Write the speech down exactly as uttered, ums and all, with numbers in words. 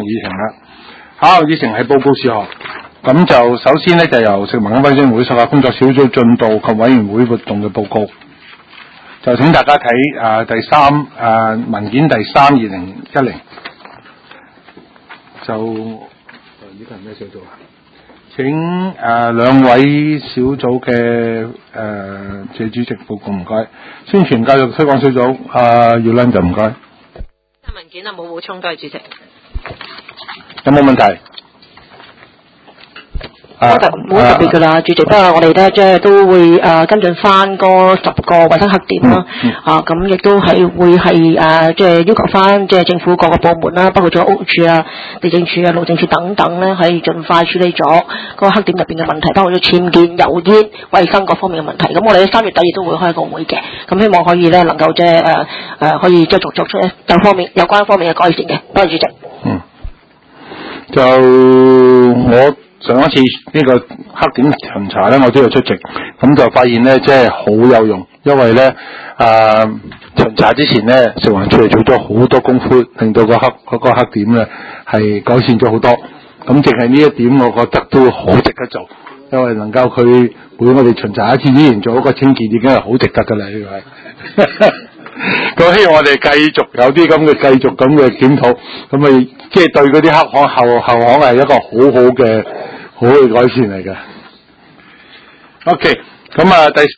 議程啦。下一個議程係報告事項。咁就首先呢，就由食物安衛生會屬下工作小組進度及委員會活動嘅報告。就請大家睇啊、呃、第三啊、呃、文件第三二零一零。就呢個係咩小組啊？請誒、呃、兩位小組嘅誒謝主席報告，唔該。宣傳教育推廣小組啊，姚倫就唔該。 文件啊冇補充，多謝主席。 有冇問題？ 冇特冇特別㗎啦，主席。不過我哋咧即係都會誒、呃、跟進翻嗰十個衞生黑點啦。嗯嗯、啊，咁亦都係會係誒即係要求翻即係政府各個部門啦，包括咗屋署啊、地政署啊、路政署等等咧，係盡快處理咗嗰個黑點入邊嘅問題，包括咗僭建、油煙、衞生各方面嘅問題。咁我哋喺三月底亦都會開個會嘅，咁希望可以咧能夠即係誒誒可以繼續作出咧有方面有關方面嘅改善嘅。多謝主席。 嗯，就我。上一次呢個黑點巡查咧，我都有出席，咁就發現咧，即係好有用，因為咧，啊、呃、巡查之前咧，食環署係做咗好多功夫，令到個黑嗰、嗰個黑點咧係改善咗好多。咁淨係呢一點，我覺得都好值得做，因為能夠佢每我哋巡查一次之前做一個清潔，已經係好值得㗎啦，呢個係。咁希望我哋繼續有啲咁嘅繼續咁嘅檢討，咁咪即係對嗰啲黑巷後後巷係一個好好嘅好嘅改善嚟嘅。OK，咁啊第。